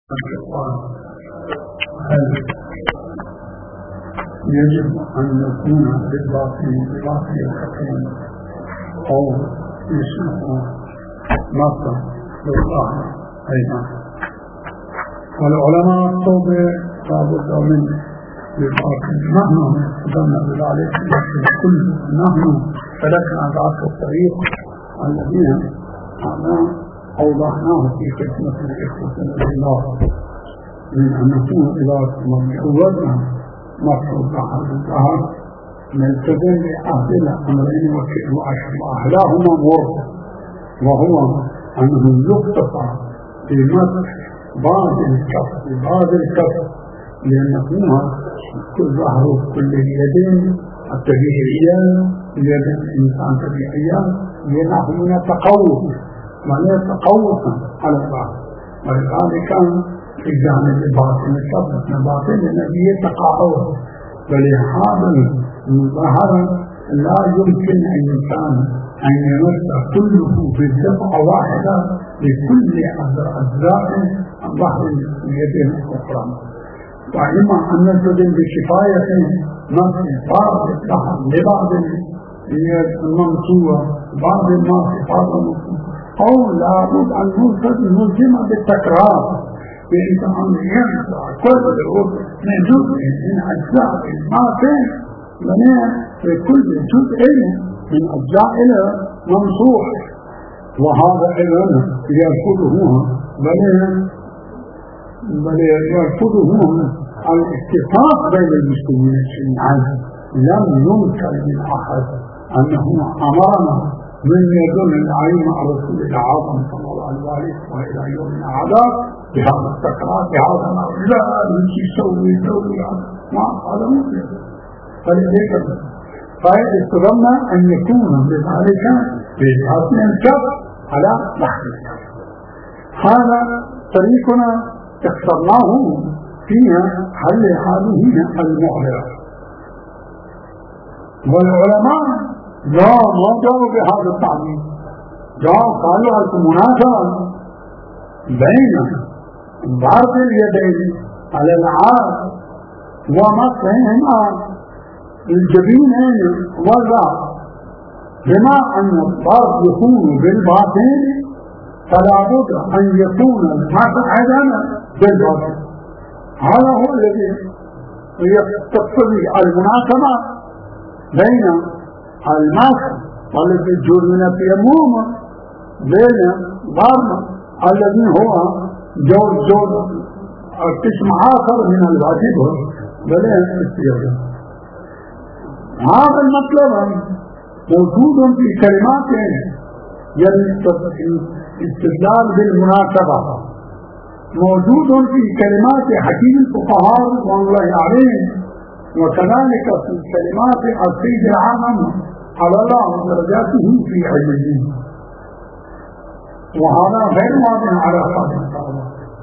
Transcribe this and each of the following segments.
هل يجب أن يكون بالباطل الحكم أو يشرك مرة بالله أيضا؟ والعلماء الطوبة لابد من بالباطل. نحن قدرنا بذلك نحن سلكنا ذات الطريق الذين أوضحناه في خدمة الإخوة الله من أن نكون إلى مجهودنا مفروض على الظهر نلتزم بعهد الأمرين وأحلاهما مرض، وهو أنه يقتصر في مسح بعض الكف لأن فيها كل ظهر كل اليدين الطبيعية، اليد الإنسان طبيعية لنحن نتقوى ولا يتقوى على الظهر، ولذلك كان في جانب الباطن الشبه باطن النبي يتقاعد، ولهذا الظهر لا يمكن أن يكون أن يمس كله بدفعة واحدة لكل أجزاء ظهر اليدين الأخرى، وإما أن نلتزم بكفاية مسح بعض الظهر لبعض اليد المنصوبة بعض الماسحات أو لابد أن نلزم بالتكرار بإنت أن ينفع كل من جزء من أجزاء الماسح لكل جزء من أجزاء منصوح، وهذا أيضا يرفضه بل يرفضه الاتفاق بين المسلمين الشيعا. لم ينكر من أحد أنه أمرنا من يدل العين على رسول العظم صلى الله عليه وسلم وإلى يومنا هذا بهذا التكرار بهذا الأمر لا يسوي ما هذا ممكن. فلذلك فاستظن أن يكون بذلك بإجهاصنا الكف على لحظ الكف. هذا طريقنا اخترناه فيها حل هذه المعضلة، والعلماء لا ما جاءوا بهذا التعليم، جاءوا قالوا المناسبة بين ضرب اليدين على العار ومسحهما الجبينين والرأس، بما أن الضرب يكون بالباطن فلا بد أن يكون المسح أيضا بالباطن. هذا هو الذي يقتضي المناسبة بين المسح والذي يجوز من التيمم بين ضرب الذي هو جوز قسم آخر من الواجب بل الاستياء. هذا المطلب موجود في كلمات الاستدلال بالمناسبة، موجود في كلمات حكيم الفقهاء رضوان الله عليهم، وكذلك في كلمات السيد العام على الله ودرجاته في علمه، وهذا غير واضح على خاطر الله.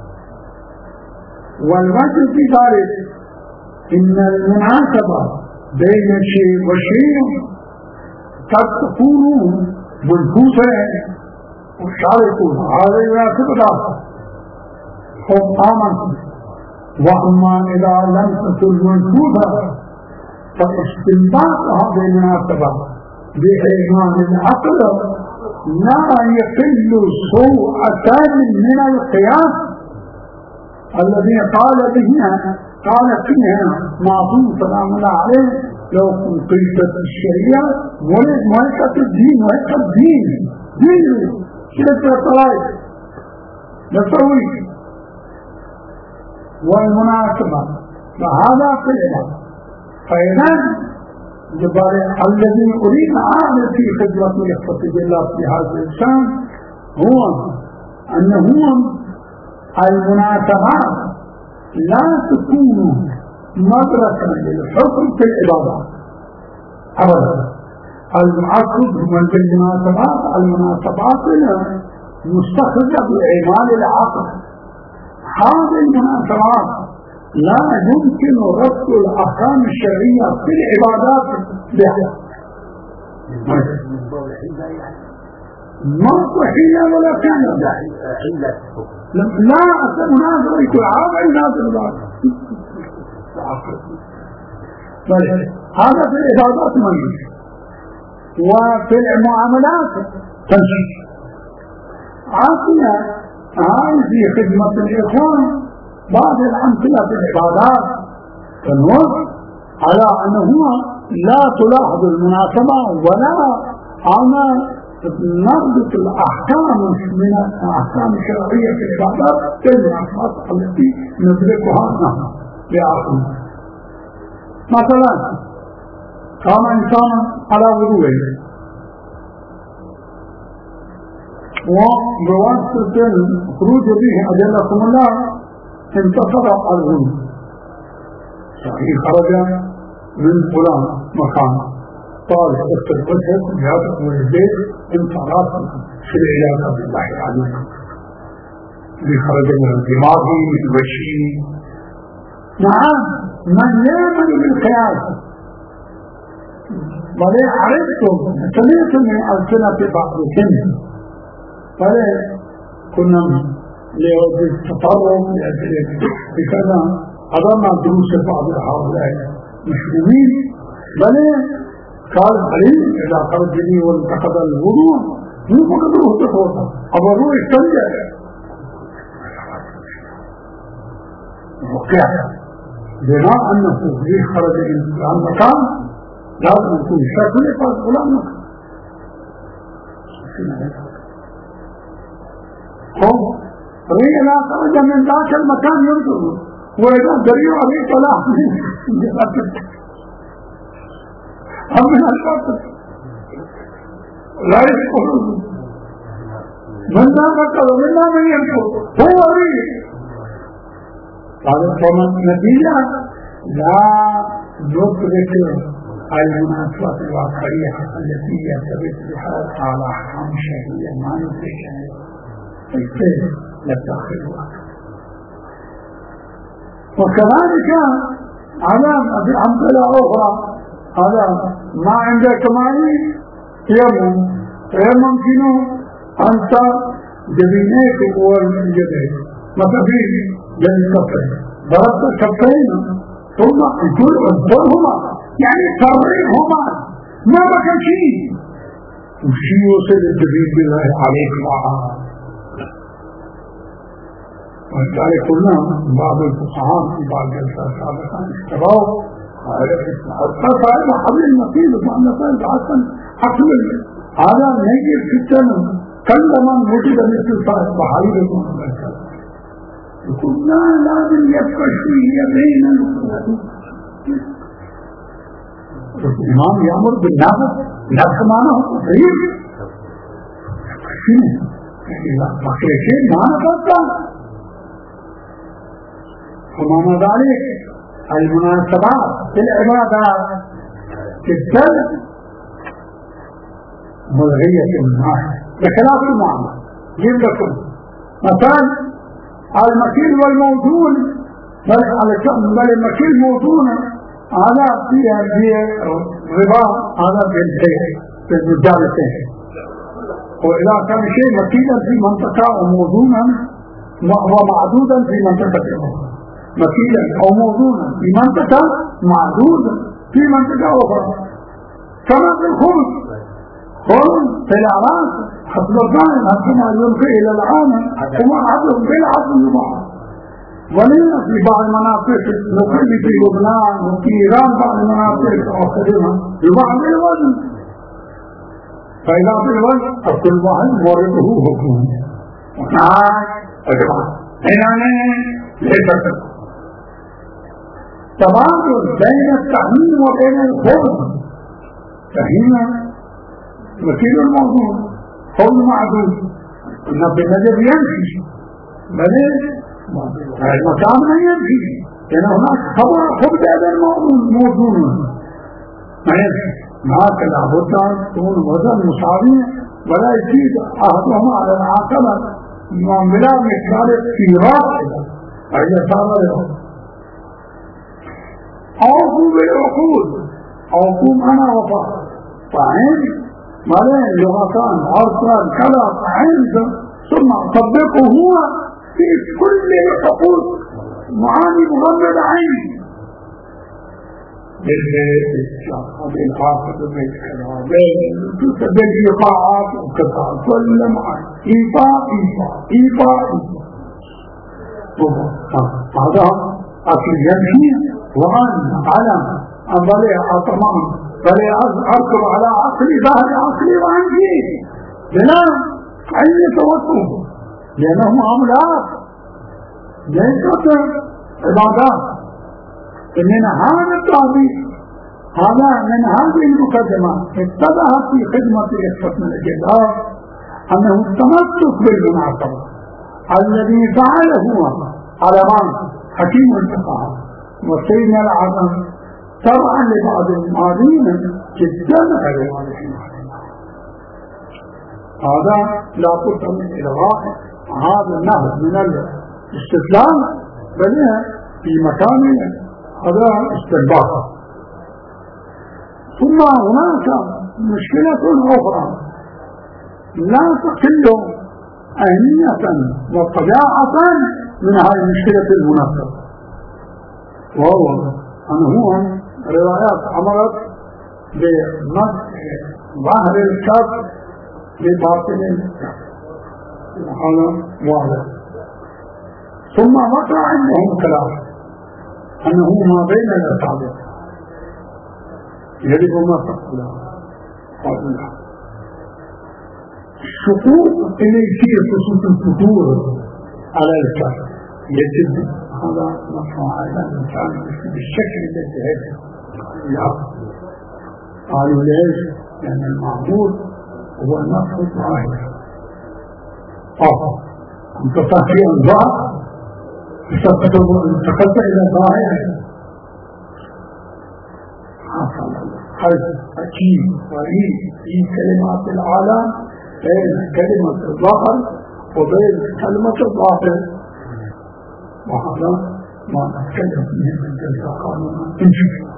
والوجه في ذلك إن المناسبة بين شيء وشيء قد تكون منفوسة وشاركون هذا يناسب ذلك هم آمنوا، وأما إذا لم تكن منفوسة فاستنباط هذه المناسبة بإيمان العقل لا يقل سوءة من القياس الذي قال فيها معصوم سلام الله عليه لو قيست الشريعة ملكة الدين ملكة الدين شركة الطرائق نسوي. والمناسبة فهذا قلنا فإذا الذي أريد أعمل في خدمة يخطب الله في هذا الشان هو أنه المناسبات لا تكون مدركا للحكم في العبادة أبدا. المعقد من المناسبات مستخرجة بإعمال العقل. هذه المناسبات لا يمكن ربط الأحكام الشرعية في العبادات بها. ماكو حيلة ولا كان لا أصلا مناظرة يكون عاقل يناظر بعض. هذا في الإفادات منه. وفي المعاملات تنشيط عاقلة هاي في خدمة الإخوان. بعض الأمثلة في العبادات تنوض على أنه لا تلاحظ المناسبة ولا أنا نربط الأحكام من الأحكام الشرعية في العبادات بالمناسبات التي ندركها نحن بعقلنا. مثلا قام إنسان على وضوءه وبواسطة الخروج به أجلكم الله انتصر الغنى صحيح خرج من فلان مكان قال اكتب وجهك وجهك ويديك انت راسك في العلاقة بالله عليك لخرج من الدماغ من الوشي. نعم من يعمل بالقياس بل عرفتم سمعت من ألسنة بعضكم بل كنا لوجه التطرم بكذا أضمنا دروس بعض هؤلاء مشهورين. بل قال علي إذا خرج لي وانتقد الوضوء مو فقط روح تخوضها الوضوء يستنجع وقع بناء أنه خرج عن مكان لازم يكون شكل يقال فلان مكان. إذا خرج من ذاك المكان ينظر وإذا دريو عليه طلع من الفقر لا يشكر من لا فكر ومن لا من ينكر هو ريح. قال فمن نتيجة لا ندرك المناسبات الواقعية التي يرتبط بها على أحكام الشرعية ما ندركها فيصير للتأخير الواقع. وكذلك على أمثلة أخرى هذا ما عندك ماني يمكن أنت جبينيك والجبين مثلا في بين كفين ضربت كفين ثم انظرهما يعني فرقهما ما بقى شيء وشي يوصل الجبين بالله عليك معها. ولذلك قلنا بعض الفقهاء في بعض الجلسات سابقا اشتراوا حتى فعل حبل المقيل وفعل فعل حسن حقل هذا نجد في السنة كلما وجد مثل صاحب بحرير المحمد يقول لا لازم يبقى شيء بين الإمام يأمر بالنفس نفس معناه صحيح لا بقي شيء معنى قصة. ومعنى ذلك المناسبات في العبادات في السلف ملغية من ناحية بخلاف المعنى. جيب لكم مثلا المكيل والموزون بل المكيل موزون هذا فيها ربا هذا في المجالسين. وإذا كان شيء مكيلا في منطقة وموزونا ومعدودا في منطقة أخرى مكيلا أو موزونا في منطقة معدودا في منطقة أخرى كما في الخبز خبز في الأعراس حسب الظاهر حسنا يلقي إلى العالم وما عدل بالعدل يباع. ولينا في بعض المناطق نقل في لبنان وفي إيران بعض المناطق أخرى يباع بالوزن. فإذا في الوزن فكل واحد ورده حكمه تبادل بين التعميم وبين الخبز فهنا وكيل الموضوع خبز معدود إنه بالنجر يمشي بل المكان ما يمشي لأن هناك خبز هذا الموضوع هكذا لابد أن تكون وزن مساوي ولا يزيد أحدهما على العاقبة بلا مقدار استيراد أي صار له. أوفوا بالعقود أوفوا معنا وفاء فعين بعدين لغتان عرفان كذا عنده ثم طبقه هو في كل الحقوق معاني مغمض عين بالحافظ بالكلام بالإيقاعات وقطع كل معاني إيقاع هذا أكل يمشي وأن علم أن بلي أطمان بلي أركب على عقلي ظهر عقلي وعنجي بلا أي توقف لأنه معاملات ليست عبادات من هذا التعبير هذا من هذه المقدمة اتبعت في خدمة إخوة من الجدار أنه التمسك بالمناسبة الذي فعله علمان حكيم الفقهاء وسيدنا العظم طبعا لبعض المعادين جدا غير هذا لا بد من إلغاء هذا النهج من الاستسلام بل في مكان هذا استنباط. ثم هناك مشكلة أخرى لا تقل أهمية وطبيعة من هذه المشكلة المناسبة، وهو أنه روايات عملت بمسح ظهر الكف لباطن الكف هذا واضح. ثم وقع عندهم كلام أنه ما بين الأصابع يجب ما تقوله قابلها الشقوق اللي يصير خصوص الفتور على الكف يجب هذا مصنوع على الإنسان بالشكل الذي هيك قالوا ليش؟ لأن المعمول هو النص الظاهر أنت تحكي الظاهر انتقلت إلى ظاهر حيث أكيد وريد في كلمات العالم بين كلمة الظاهر وبين كلمة الظاهر، وهذا ما نتكلم فيه من جلسة قانونا إن شاء الله.